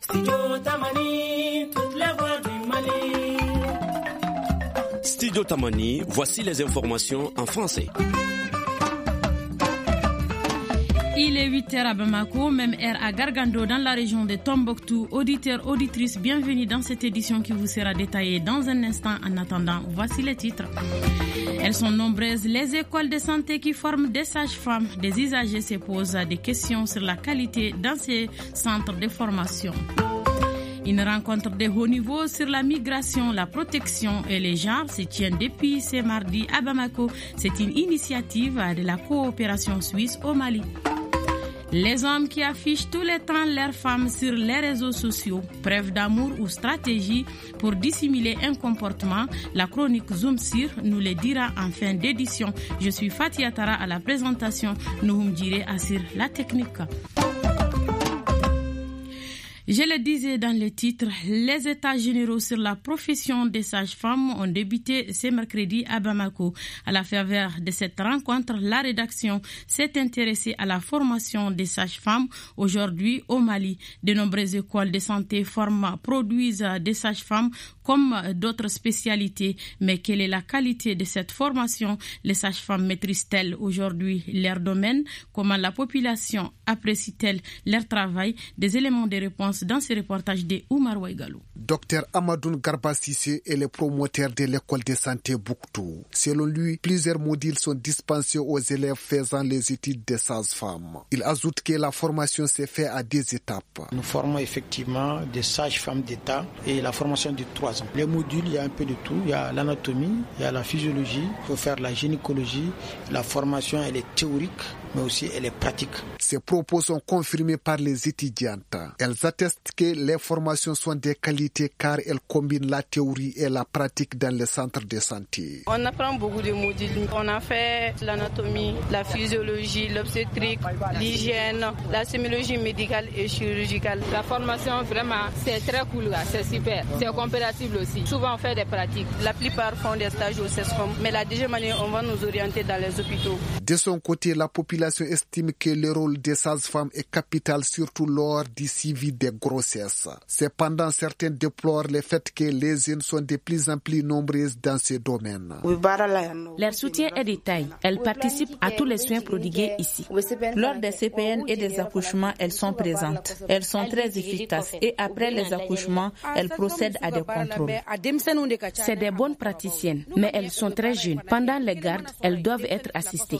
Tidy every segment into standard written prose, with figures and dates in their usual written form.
Studio Tamani, toutes les voix du Mali. Studio Tamani, voici les informations en français. Il est 8h à Bamako, même heure à Gargando dans la région de Tombouctou. Auditeurs, auditrices, bienvenue dans cette édition qui vous sera détaillée dans un instant. En attendant, voici les titres. Elles sont nombreuses, les écoles de santé qui forment des sages-femmes. Des usagers se posent des questions sur la qualité dans ces centres de formation. Une rencontre de haut niveau sur la migration, la protection et les genres se tient depuis ce mardi à Bamako. C'est une initiative de la coopération suisse au Mali. Les hommes qui affichent tout le temps leurs femmes sur les réseaux sociaux, preuve d'amour ou stratégie pour dissimuler un comportement, la chronique Zoom Sur nous le dira en fin d'édition. Je suis Fatia Tara à la présentation, nous direz Assir la technique. Je le disais dans le titre, les états généraux sur la profession des sages-femmes ont débuté ce mercredi à Bamako. À la faveur de cette rencontre, la rédaction s'est intéressée à la formation des sages-femmes aujourd'hui au Mali. De nombreuses écoles de santé produisent des sages-femmes comme d'autres spécialités. Mais quelle est la qualité de cette formation? Les sages-femmes maîtrisent-elles aujourd'hui leur domaine? Comment la population apprécie-t-elle leur travail? Des éléments de réponse dans ce reportage de Oumar Ouaigalou. Dr Amadoun Garba Sissé est le promoteur de l'école de santé Bouktou. Selon lui, plusieurs modules sont dispensés aux élèves faisant les études de sages-femmes. Il ajoute que la formation s'est faite à 2 étapes. Nous formons effectivement des sages-femmes d'État et la formation de 3 ans. Les modules, il y a un peu de tout. Il y a l'anatomie, il y a la physiologie, il faut faire la gynécologie. La formation, elle est théorique, mais aussi elle est pratique. Ces propos sont confirmés par les étudiantes. Elles attestent que les formations sont de qualité car elles combinent la théorie et la pratique dans les centres de santé. On apprend beaucoup de modules. On a fait l'anatomie, la physiologie, l'obstétrique, l'hygiène, la sémiologie médicale et chirurgicale. La formation, vraiment, c'est très cool, c'est super. C'est compréhensible aussi. Souvent, on fait des pratiques. La plupart font des stages au CESCOM, mais la deuxième année, on va nous orienter dans les hôpitaux. De son côté, la population estime que le rôle des sages-femmes est capital, surtout lors du suivi des grossesses. Cependant, certains déplorent le fait que les jeunes sont de plus en plus nombreuses dans ce domaine. Leur soutien est de taille. Elles participent à tous les soins prodigués ici. Lors des CPN et des accouchements, elles sont présentes. Elles sont très efficaces et après les accouchements, elles procèdent à des contrôles. C'est des bonnes praticiennes, mais elles sont très jeunes. Pendant les gardes, elles doivent être assistées.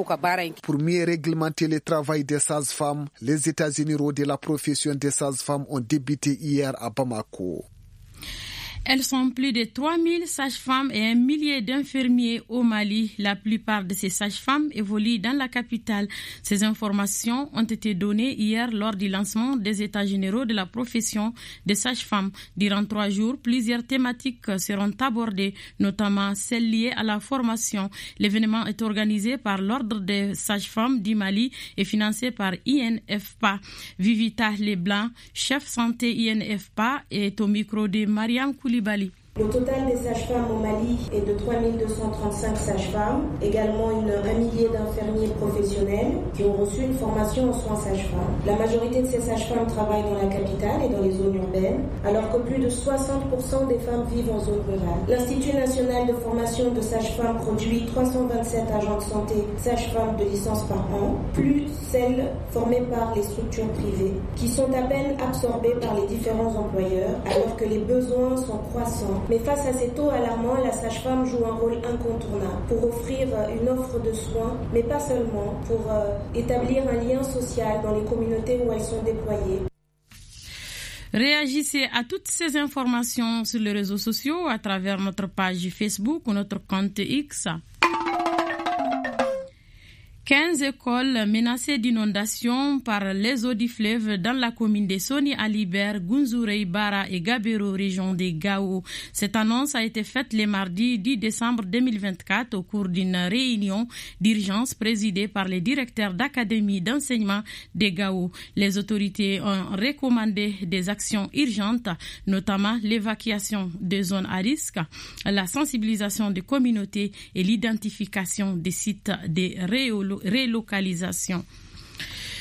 Pour mieux réglementer le travail des sages-femmes, les états généraux de la profession des sages-femmes ont débuté hier à Bamako. Elles sont plus de 3000 sages-femmes et 1 millier d'infirmiers au Mali. La plupart de ces sages-femmes évoluent dans la capitale. Ces informations ont été données hier lors du lancement des états généraux de la profession des sages-femmes. Durant 3 jours, plusieurs thématiques seront abordées, notamment celles liées à la formation. L'événement est organisé par l'Ordre des sages-femmes du Mali et financé par INFPA. Vivita Leblanc, chef santé INFPA, est au micro de Mariam Koulibaly. Le total des sages-femmes au Mali est de 3235 sages-femmes, également 1 millier d'infirmiers professionnels qui ont reçu une formation en soins sages-femmes. La majorité de ces sages-femmes travaillent dans la capitale et dans les zones urbaines, alors que plus de 60% des femmes vivent en zone rurale. L'Institut national de formation de sages-femmes produit 327 agents de santé sages-femmes de licence par an, plus celles formées par les structures privées, qui sont à peine absorbées par les différents employeurs, alors que les besoins sont croissants. Mais face à ces taux alarmants, la sage-femme joue un rôle incontournable pour offrir une offre de soins, mais pas seulement, pour établir un lien social dans les communautés où elles sont déployées. Réagissez à toutes ces informations sur les réseaux sociaux à travers notre page Facebook ou notre compte X. 15 écoles menacées d'inondation par les eaux du fleuve dans la commune de Soni Alibert, Gunzurei, Bara et Gabero, région de Gao. Cette annonce a été faite le mardi 10 décembre 2024 au cours d'une réunion d'urgence présidée par les directeurs d'académie d'enseignement de Gao. Les autorités ont recommandé des actions urgentes, notamment l'évacuation des zones à risque, la sensibilisation des communautés et l'identification des sites de relocalisation.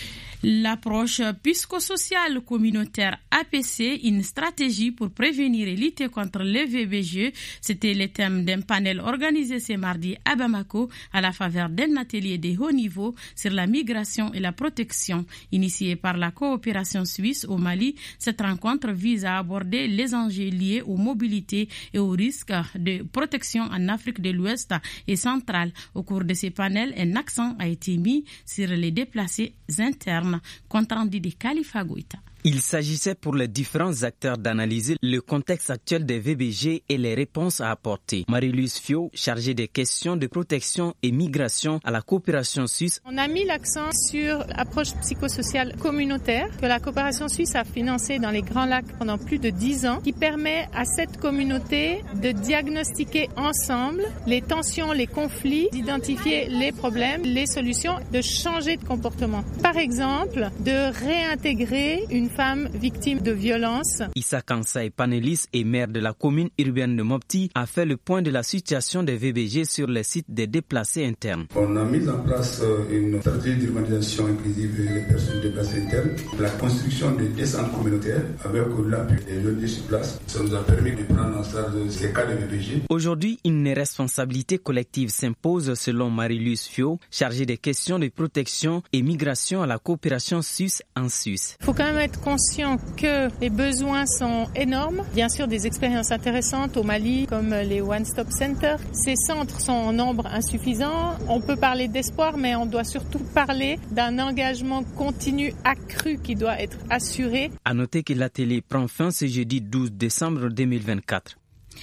L'approche psychosociale communautaire APC, une stratégie pour prévenir et lutter contre les VBG, c'était le thème d'un panel organisé ce mardi à Bamako à la faveur d'un atelier de haut niveau sur la migration et la protection. Initiée par la coopération suisse au Mali, cette rencontre vise à aborder les enjeux liés aux mobilités et aux risques de protection en Afrique de l'Ouest et centrale. Au cours de ces panels, un accent a été mis sur les déplacés internes. Compte rendu de Khalifa Goïta. Il s'agissait pour les différents acteurs d'analyser le contexte actuel des VBG et les réponses à apporter. Marie-Louise Fio, chargée des questions de protection et migration à la coopération suisse. On a mis l'accent sur l'approche psychosociale communautaire que la coopération suisse a financée dans les Grands Lacs pendant plus de 10 ans, qui permet à cette communauté de diagnostiquer ensemble les tensions, les conflits, d'identifier les problèmes, les solutions, de changer de comportement. Par exemple, de réintégrer une femme victime de violence. Issa Kansa, panéliste et maire de la commune urbaine de Mopti, a fait le point de la situation des VBG sur les sites des déplacés internes. On a mis en place une stratégie d'urbanisation inclusive des personnes déplacées internes, la construction des centres communautaires avec l'appui des jeunes sur place. Ça nous a permis de prendre en charge ces cas de VBG. Aujourd'hui, une responsabilité collective s'impose selon Marie-Louise Fio, chargée des questions de protection et migration à la coopération suisse en Suisse. Il faut quand même être conscient que les besoins sont énormes. Bien sûr, des expériences intéressantes au Mali, comme les One Stop Center. Ces centres sont en nombre insuffisant. On peut parler d'espoir, mais on doit surtout parler d'un engagement continu accru qui doit être assuré. À noter que l'atelier prend fin ce jeudi 12 décembre 2024.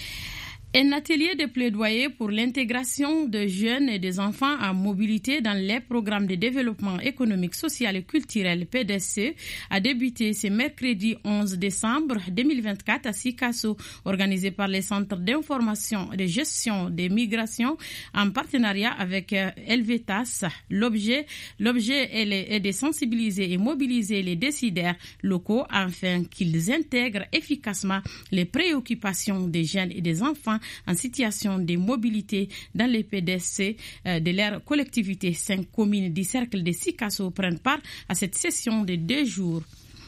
Un atelier de plaidoyer pour l'intégration de jeunes et des enfants en mobilité dans les programmes de développement économique, social et culturel PDC a débuté ce mercredi 11 décembre 2024 à Sikasso, organisé par les centres d'information et de gestion des migrations en partenariat avec Helvetas. L'objet est de sensibiliser et mobiliser les décideurs locaux afin qu'ils intègrent efficacement les préoccupations des jeunes et des enfants en situation de mobilité dans les PDC de leur collectivité. 5 communes du cercle de Sikasso prennent part à cette session de 2 jours.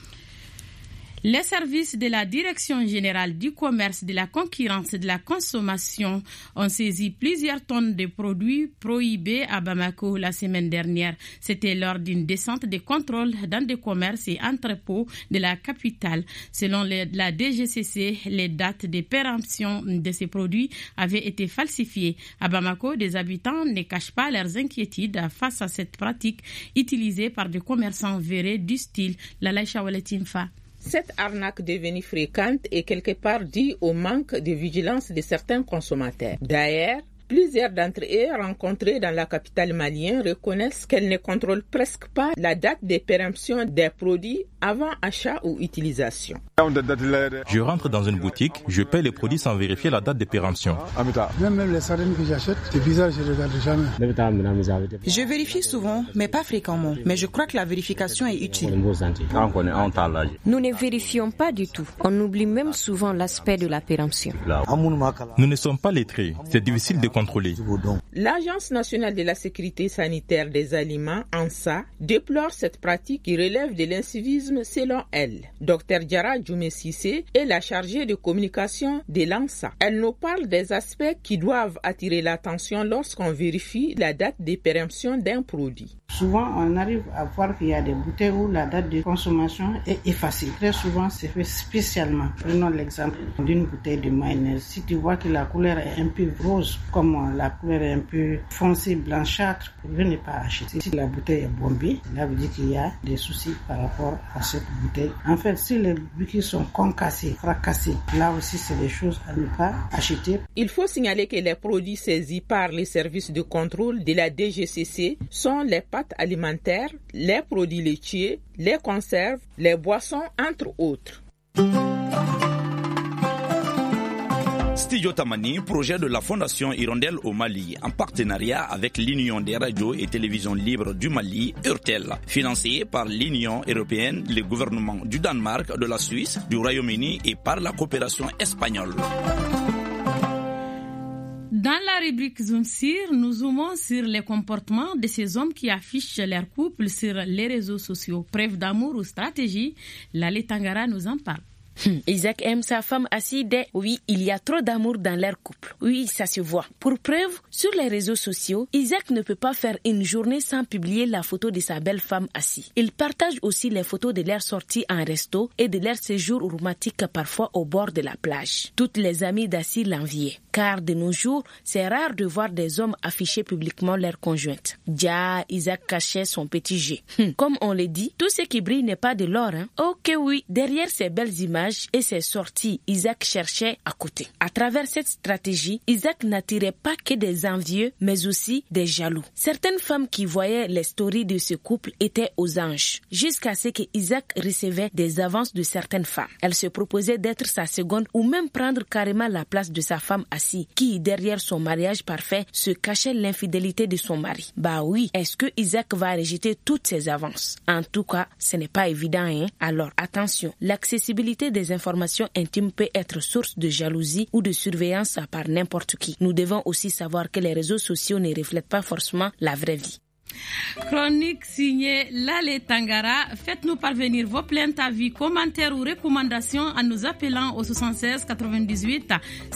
Les services de la Direction générale du commerce, de la concurrence et de la consommation ont saisi plusieurs tonnes de produits prohibés à Bamako la semaine dernière. C'était lors d'une descente de contrôle dans des commerces et entrepôts de la capitale. Selon la DGCC, les dates de péremption de ces produits avaient été falsifiées. À Bamako, des habitants ne cachent pas leurs inquiétudes face à cette pratique utilisée par des commerçants vérés du style Lalaïcha Waletinfa. Cette arnaque devenue fréquente est quelque part due au manque de vigilance de certains consommateurs. D'ailleurs, plusieurs d'entre eux rencontrés dans la capitale malienne reconnaissent qu'elles ne contrôlent presque pas la date de péremption des produits avant achat ou utilisation. Je rentre dans une boutique, je paie les produits sans vérifier la date de péremption. Même les sardines que j'achète, c'est bizarre, je ne regarde jamais. Je vérifie souvent, mais pas fréquemment. Mais je crois que la vérification est utile. Nous ne vérifions pas du tout. On oublie même souvent l'aspect de la péremption. Nous ne sommes pas lettrés. C'est difficile de contrôler. L'Agence nationale de la sécurité sanitaire des aliments, ANSA, déplore cette pratique qui relève de l'incivisme selon elle. Dr Diarra Djoumé-Sissé est la chargée de communication de l'ANSA. Elle nous parle des aspects qui doivent attirer l'attention lorsqu'on vérifie la date de péremption d'un produit. Souvent, on arrive à voir qu'il y a des bouteilles où la date de consommation est effacée. Très souvent, c'est fait spécialement. Prenons l'exemple d'une bouteille de mayonnaise. Si tu vois que la couleur est un peu rose, comme la couleur est un peu foncée, blanchâtre, je n'ai pas acheté. Si la bouteille est bombée, là veut dire qu'il y a des soucis par rapport à cette bouteille. En fait, si les bouteilles sont concassées, fracassées, là aussi c'est des choses à ne pas acheter. Il faut signaler que les produits saisis par les services de contrôle de la DGCC sont les pâtes alimentaires, les produits laitiers, les conserves, les boissons, entre autres. Studio Tamani, projet de la Fondation Hirondelle au Mali, en partenariat avec l'Union des radios et télévisions libres du Mali, URTEL, financé par l'Union européenne, les gouvernements du Danemark, de la Suisse, du Royaume-Uni et par la coopération espagnole. Dans Dans la rubrique Zoom Sur, nous zoomons sur les comportements de ces hommes qui affichent leur couple sur les réseaux sociaux. Preuve d'amour ou stratégie, Lale Tangara nous en parle. Isaac aime sa femme assise dès. Oui, il y a trop d'amour dans leur couple. Oui, ça se voit. Pour preuve, sur les réseaux sociaux, Isaac ne peut pas faire une journée sans publier la photo de sa belle femme assise. Il partage aussi les photos de leur sortie en resto et de leur séjour romantique parfois au bord de la plage. Toutes les amies d'Assis l'enviaient. Car de nos jours, c'est rare de voir des hommes afficher publiquement leur conjointe. Dia, Isaac cachait son petit jet. Comme on le dit, tout ce qui brille n'est pas de l'or. Ok oui, derrière ces belles images et ses sorties, Isaac cherchait à côté. À travers cette stratégie, Isaac n'attirait pas que des envieux, mais aussi des jaloux. Certaines femmes qui voyaient les stories de ce couple étaient aux anges, jusqu'à ce que Isaac recevait des avances de certaines femmes. Elles se proposaient d'être sa seconde ou même prendre carrément la place de sa femme assise, qui derrière son mariage parfait se cachait l'infidélité de son mari. Bah oui, est-ce que Isaac va rejeter toutes ces avances? En tout cas, ce n'est pas évident, Alors attention, l'accessibilité des informations intimes peut être source de jalousie ou de surveillance par n'importe qui. Nous devons aussi savoir que les réseaux sociaux ne reflètent pas forcément la vraie vie. Chronique signée Lale Tangara. Faites-nous parvenir vos plaintes, avis, commentaires ou recommandations en nous appelant au 76 98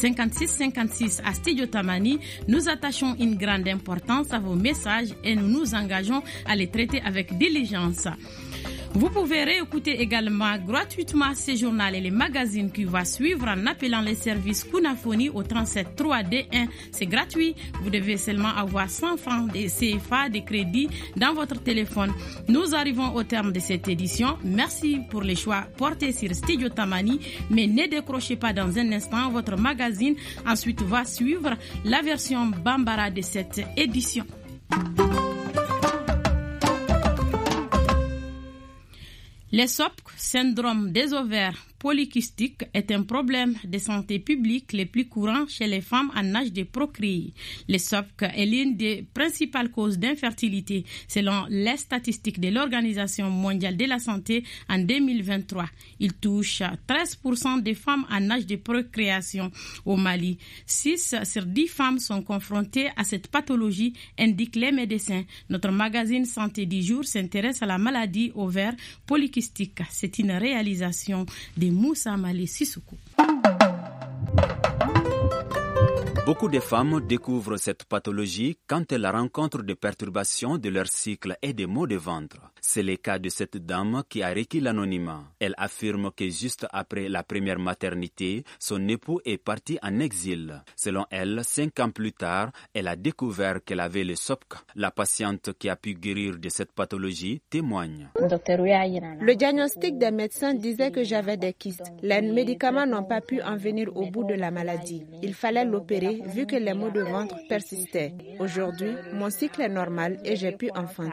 56 56 à Studio Tamani. Nous attachons une grande importance à vos messages et nous nous engageons à les traiter avec diligence. Vous pouvez réécouter également gratuitement ces journaux et les magazines qui vont suivre en appelant les services Kunafoni au 37 3D1. C'est gratuit. Vous devez seulement avoir 100 francs de CFA de crédit dans votre téléphone. Nous arrivons au terme de cette édition. Merci pour les choix portés sur Studio Tamani. Mais ne décrochez pas dans un instant votre magazine. Ensuite va suivre la version Bambara de cette édition. Les SOP, syndrome des ovaires polykystiques, est un problème de santé publique le plus courant chez les femmes en âge de procréer. Les SOP est l'une des principales causes d'infertilité selon les statistiques de l'Organisation mondiale de la santé en 2023. Il touche 13% des femmes en âge de procréation au Mali. 6 sur 10 femmes sont confrontées à cette pathologie, indiquent les médecins. Notre magazine Santé du jour s'intéresse à la maladie ovaire polykystique. C'est une réalisation de Moussa Mali Sissoko. Beaucoup de femmes découvrent cette pathologie quand elles rencontrent des perturbations de leur cycle et des maux de ventre. C'est le cas de cette dame qui a requis l'anonymat. Elle affirme que juste après la première maternité, son époux est parti en exil. Selon elle, 5 ans plus tard, elle a découvert qu'elle avait le SOPK. La patiente qui a pu guérir de cette pathologie témoigne. Le diagnostic des médecins disait que j'avais des kystes. Les médicaments n'ont pas pu en venir au bout de la maladie. Il fallait l'opérer vu que les maux de ventre persistaient. Aujourd'hui, mon cycle est normal et j'ai pu enfanter.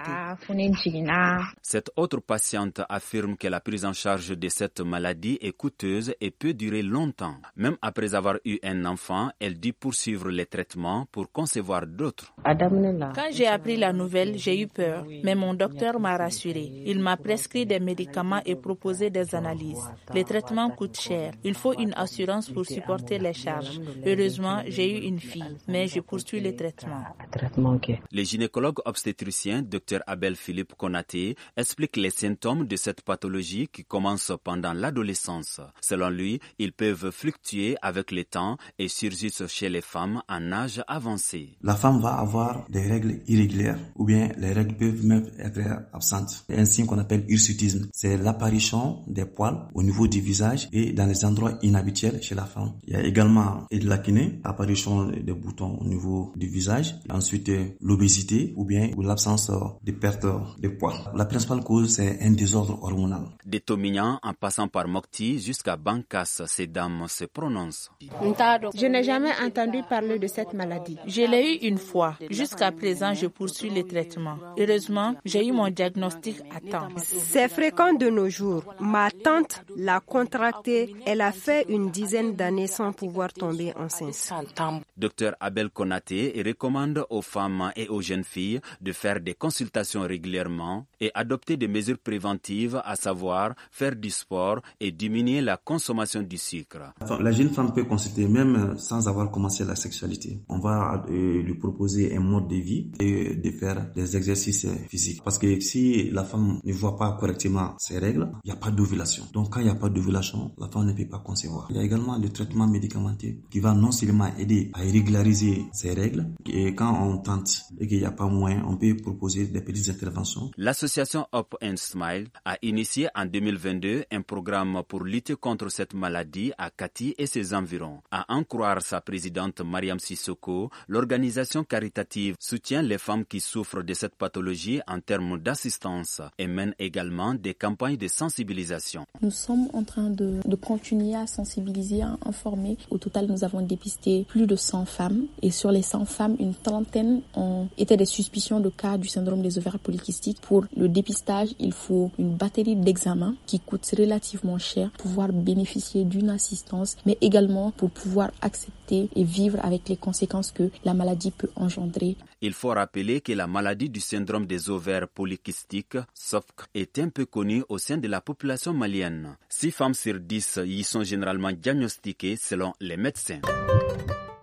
Cette autre patiente affirme que la prise en charge de cette maladie est coûteuse et peut durer longtemps. Même après avoir eu un enfant, elle dit poursuivre les traitements pour concevoir d'autres. Quand j'ai appris la nouvelle, j'ai eu peur, mais mon docteur m'a rassuré. Il m'a prescrit des médicaments et proposé des analyses. Les traitements coûtent cher. Il faut une assurance pour supporter les charges. Heureusement, j'ai eu une fille, mais je poursuis les traitements. Le gynécologue obstétricien Dr Abel Philippe Konaté explique les symptômes de cette pathologie qui commence pendant l'adolescence. Selon lui, ils peuvent fluctuer avec le temps et surgissent chez les femmes en âge avancé. La femme va avoir des règles irrégulières ou bien les règles peuvent même être absentes. C'est un signe qu'on appelle hirsutisme. C'est l'apparition des poils au niveau du visage et dans les endroits inhabituels chez la femme. Il y a également de l'acné, apparition des boutons au niveau du visage. Ensuite, l'obésité ou bien l'absence de perte de poids. La principale cause, c'est un désordre hormonal. De Tomignan en passant par Mokti jusqu'à Bankas, ces dames se prononcent. Je n'ai jamais entendu parler de cette maladie. Je l'ai eu une fois. Jusqu'à présent, je poursuis les traitements. Heureusement, j'ai eu mon diagnostic à temps. C'est fréquent de nos jours. Ma tante l'a contracté. Elle a fait une dizaine d'années sans pouvoir tomber enceinte. Dr Abel Konaté recommande aux femmes et aux jeunes filles de faire des consultations régulièrement et adopter des mesures préventives, à savoir faire du sport et diminuer la consommation du sucre. La jeune femme peut consulter même sans avoir commencé la sexualité. On va lui proposer un mode de vie et de faire des exercices physiques. Parce que si la femme ne voit pas correctement ses règles, il n'y a pas d'ovulation. Donc quand il n'y a pas d'ovulation, la femme ne peut pas concevoir. Il y a également le traitement médicamenteux qui va non seulement aider à régulariser ses règles, et quand on tente et qu'il n'y a pas moyen, on peut proposer des petites interventions. L'association Hope and Smile a initié en 2022 un programme pour lutter contre cette maladie à Kati et ses environs. À en croire sa présidente Mariam Sissoko, l'organisation caritative soutient les femmes qui souffrent de cette pathologie en termes d'assistance et mène également des campagnes de sensibilisation. Nous sommes en train de continuer à sensibiliser, à informer. Au total, nous avons dépisté plus de 100 femmes et sur les 100 femmes, une trentaine ont été des suspicions de cas du syndrome des ovaires polykystiques. Pour le dépistage, il faut une batterie d'examens qui coûte relativement cher pour pouvoir bénéficier d'une assistance, mais également pour pouvoir accepter et vivre avec les conséquences que la maladie peut engendrer. Il faut rappeler que la maladie du syndrome des ovaires polykystiques, SOFC, est un peu connue au sein de la population malienne. 6 femmes sur 10 y sont généralement diagnostiquées selon les médecins.